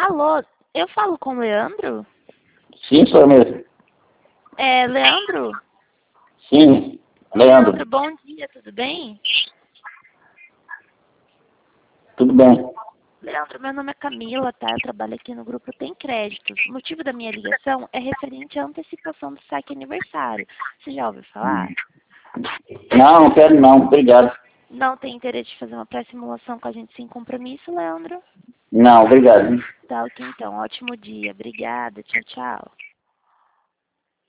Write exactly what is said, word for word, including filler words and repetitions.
Alô, eu falo com o Leandro? Sim, sou eu mesmo. É, Leandro? Sim, Leandro. Leandro, bom dia, tudo bem? Tudo bem. Leandro, meu nome é Camila, tá? Eu trabalho aqui no grupo Tem Créditos. O motivo da minha ligação é referente à antecipação do saque aniversário. Você já ouviu falar? Não, não quero não, obrigado. Não tem interesse de fazer uma pré-simulação com a gente sem compromisso, Leandro? Não, obrigado. Tá, ok então. Ótimo dia. Obrigada. Tchau, tchau.